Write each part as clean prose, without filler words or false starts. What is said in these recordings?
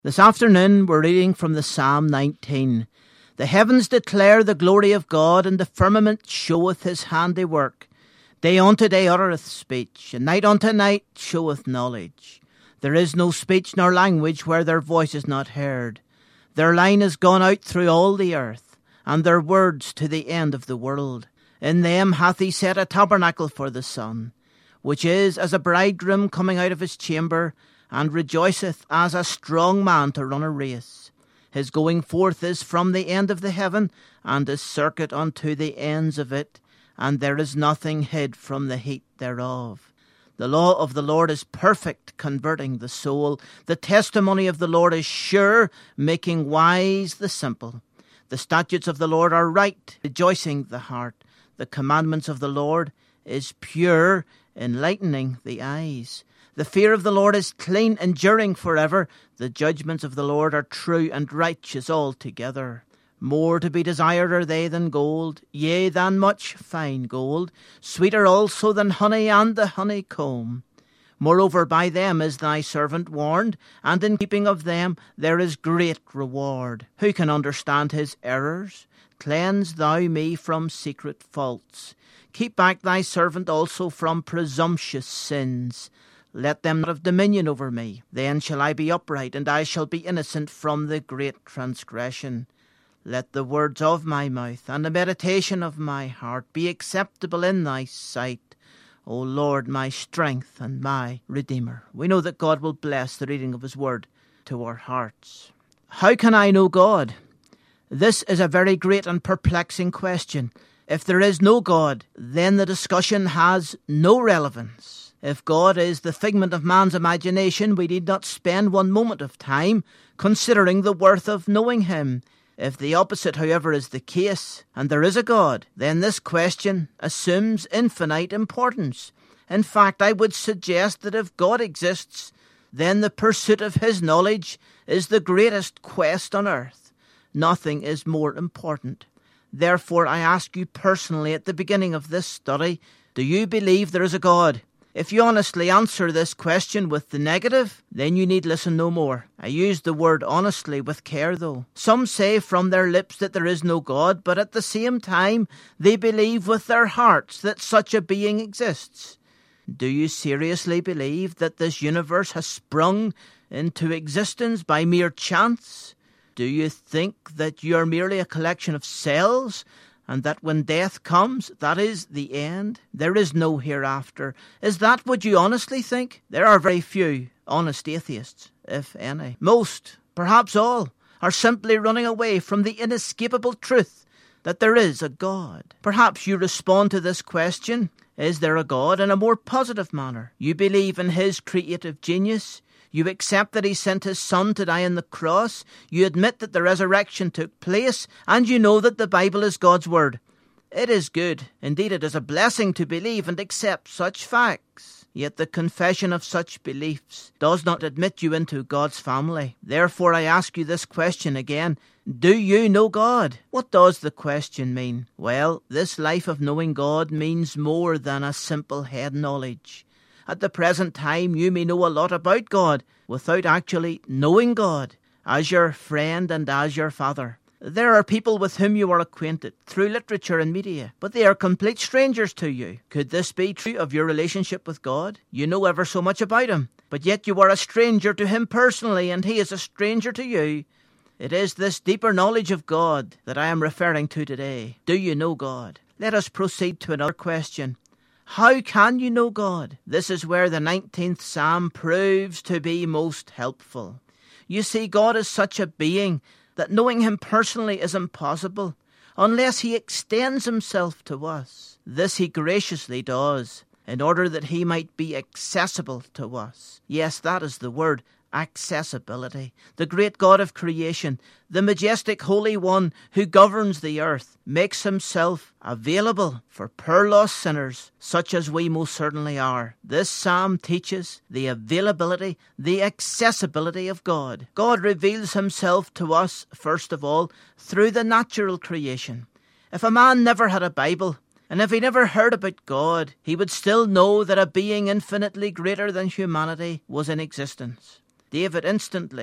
This afternoon we're reading from the Psalm 19. The heavens declare the glory of God, and the firmament showeth his handiwork. Day unto day uttereth speech, and night unto night showeth knowledge. There is no speech nor language where their voice is not heard. Their line is gone out through all the earth, and their words to the end of the world. In them hath he set a tabernacle for the sun, which is as a bridegroom coming out of his chamber, and rejoiceth as a strong man to run a race. His going forth is from the end of the heaven, and his circuit unto the ends of it, and there is nothing hid from the heat thereof. The law of the Lord is perfect, converting the soul. The testimony of the Lord is sure, making wise the simple. The statutes of the Lord are right, rejoicing the heart. The commandments of the Lord is pure, enlightening the eyes. The fear of the Lord is clean, enduring forever. The judgments of the Lord are true and righteous altogether. More to be desired are they than gold, yea, than much fine gold, sweeter also than honey and the honeycomb. Moreover, by them is thy servant warned, and in keeping of them there is great reward. Who can understand his errors? Cleanse thou me from secret faults. Keep back thy servant also from presumptuous sins. Let them not have dominion over me. Then shall I be upright, and I shall be innocent from the great transgression. Let the words of my mouth and the meditation of my heart be acceptable in thy sight, O Lord, my strength and my Redeemer. We know that God will bless the reading of his word to our hearts. How can I know God? This is a very great and perplexing question. If there is no God, then the discussion has no relevance. If God is the figment of man's imagination, we need not spend one moment of time considering the worth of knowing him. If the opposite, however, is the case, and there is a God, then this question assumes infinite importance. In fact, I would suggest that if God exists, then the pursuit of his knowledge is the greatest quest on earth. Nothing is more important. Therefore, I ask you personally at the beginning of this study, do you believe there is a God? If you honestly answer this question with the negative, then you need listen no more. I use the word honestly with care though. Some say from their lips that there is no God, but at the same time they believe with their hearts that such a being exists. Do you seriously believe that this universe has sprung into existence by mere chance? Do you think that you are merely a collection of cells, and that when death comes, that is the end? There is no hereafter. Is that what you honestly think? There are very few honest atheists, if any. Most, perhaps all, are simply running away from the inescapable truth that there is a God. Perhaps you respond to this question, is there a God, in a more positive manner. You believe in his creative genius. You accept that he sent his son to die on the cross. You admit that the resurrection took place, and you know that the Bible is God's word. It is good. Indeed, it is a blessing to believe and accept such facts. Yet the confession of such beliefs does not admit you into God's family. Therefore, I ask you this question again. Do you know God? What does the question mean? Well, this life of knowing God means more than a simple head knowledge. At the present time, you may know a lot about God without actually knowing God as your friend and as your Father. There are people with whom you are acquainted through literature and media, but they are complete strangers to you. Could this be true of your relationship with God? You know ever so much about him, but yet you are a stranger to him personally, and he is a stranger to you. It is this deeper knowledge of God that I am referring to today. Do you know God? Let us proceed to another question. How can you know God? This is where the 19th Psalm proves to be most helpful. You see, God is such a being that knowing him personally is impossible unless he extends himself to us. This he graciously does in order that he might be accessible to us. Yes, that is the word, accessibility. The great God of creation, the majestic Holy One who governs the earth, makes himself available for poor lost sinners, such as we most certainly are. This psalm teaches the availability, the accessibility of God. God reveals himself to us, first of all, through the natural creation. If a man never had a Bible, and if he never heard about God, he would still know that a being infinitely greater than humanity was in existence. David instantly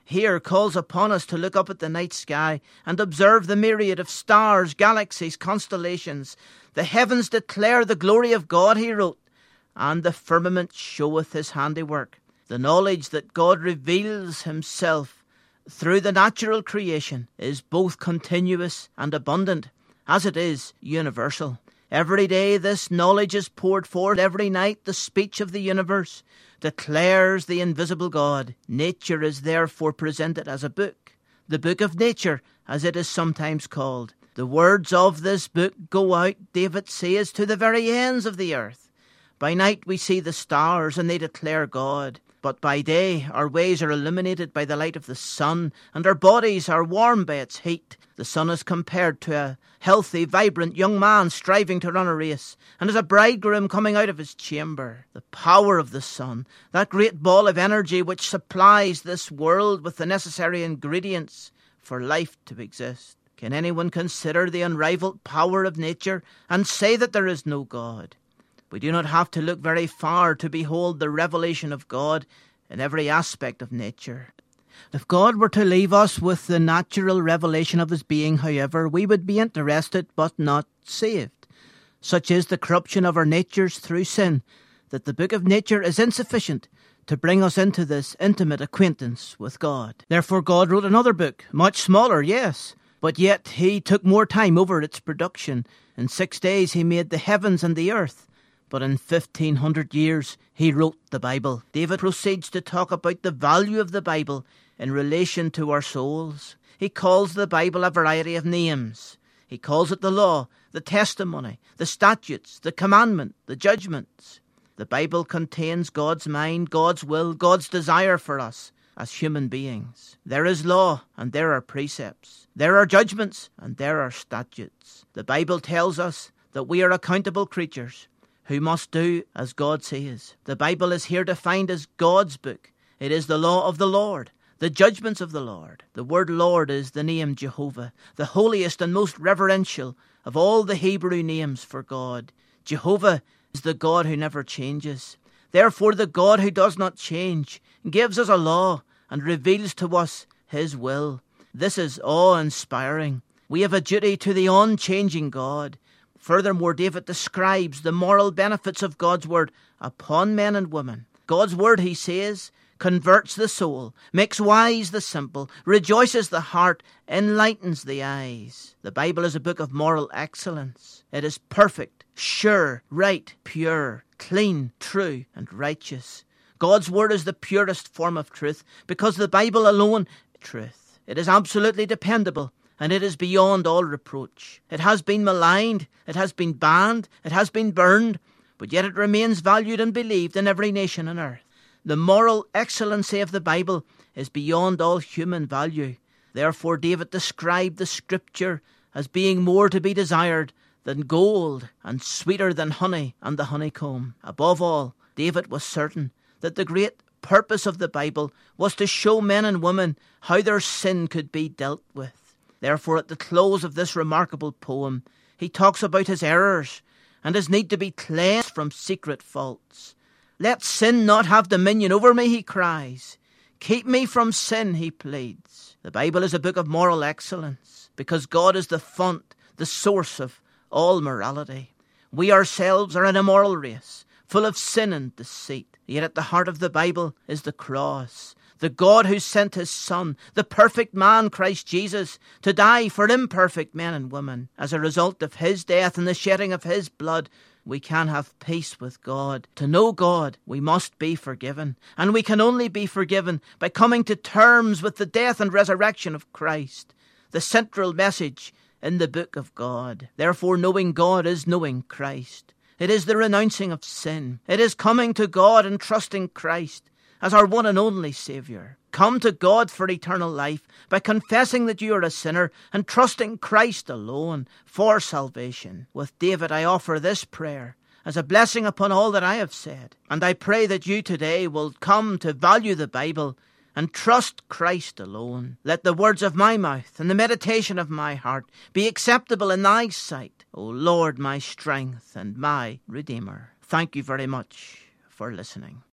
here calls upon us to look up at the night sky and observe the myriad of stars, galaxies, constellations. The heavens declare the glory of God, he wrote, and the firmament showeth his handiwork. The knowledge that God reveals himself through the natural creation is both continuous and abundant, as it is universal. Every day this knowledge is poured forth. Every night the speech of the universe declares the invisible God. Nature is therefore presented as a book, the book of nature, as it is sometimes called. The words of this book go out, David says, to the very ends of the earth. By night we see the stars, and they declare God. But by day our ways are illuminated by the light of the sun, and our bodies are warmed by its heat. The sun is compared to a healthy, vibrant young man striving to run a race, and as a bridegroom coming out of his chamber. The power of the sun, that great ball of energy which supplies this world with the necessary ingredients for life to exist. Can anyone consider the unrivaled power of nature and say that there is no God? We do not have to look very far to behold the revelation of God in every aspect of nature. If God were to leave us with the natural revelation of his being, however, we would be interested but not saved. Such is the corruption of our natures through sin, that the book of nature is insufficient to bring us into this intimate acquaintance with God. Therefore God wrote another book, much smaller, yes, but yet he took more time over its production. In 6 days he made the heavens and the earth, but in 1500 years he wrote the Bible. David proceeds to talk about the value of the Bible in relation to our souls. He calls the Bible a variety of names. He calls it the law, the testimony, the statutes, the commandment, the judgments. The Bible contains God's mind, God's will, God's desire for us as human beings. There is law and there are precepts. There are judgments and there are statutes. The Bible tells us that we are accountable creatures who must do as God says. The Bible is here defined as God's book. It is the law of the Lord, the judgments of the Lord. The word Lord is the name Jehovah, the holiest and most reverential of all the Hebrew names for God. Jehovah is the God who never changes. Therefore, the God who does not change gives us a law and reveals to us his will. This is awe-inspiring. We have a duty to the unchanging God. Furthermore, David describes the moral benefits of God's word upon men and women. God's word, he says, converts the soul, makes wise the simple, rejoices the heart, enlightens the eyes. The Bible is a book of moral excellence. It is perfect, sure, right, pure, clean, true, and righteous. God's word is the purest form of truth because the Bible alone is truth. It is absolutely dependable, and it is beyond all reproach. It has been maligned, it has been banned, it has been burned, but yet it remains valued and believed in every nation on earth. The moral excellency of the Bible is beyond all human value. Therefore David described the Scripture as being more to be desired than gold and sweeter than honey and the honeycomb. Above all, David was certain that the great purpose of the Bible was to show men and women how their sin could be dealt with. Therefore, at the close of this remarkable poem, he talks about his errors and his need to be cleansed from secret faults. Let sin not have dominion over me, he cries. Keep me from sin, he pleads. The Bible is a book of moral excellence because God is the font, the source of all morality. We ourselves are an immoral race, full of sin and deceit. Yet at the heart of the Bible is the cross. The God who sent his Son, the perfect man, Christ Jesus, to die for imperfect men and women. As a result of his death and the shedding of his blood, we can have peace with God. To know God, we must be forgiven. And we can only be forgiven by coming to terms with the death and resurrection of Christ, the central message in the book of God. Therefore, knowing God is knowing Christ. It is the renouncing of sin. It is coming to God and trusting Christ as our one and only Saviour. Come to God for eternal life by confessing that you are a sinner and trusting Christ alone for salvation. With David, I offer this prayer as a blessing upon all that I have said. And I pray that you today will come to value the Bible and trust Christ alone. Let the words of my mouth and the meditation of my heart be acceptable in thy sight, O Lord, my strength and my Redeemer. Thank you very much for listening.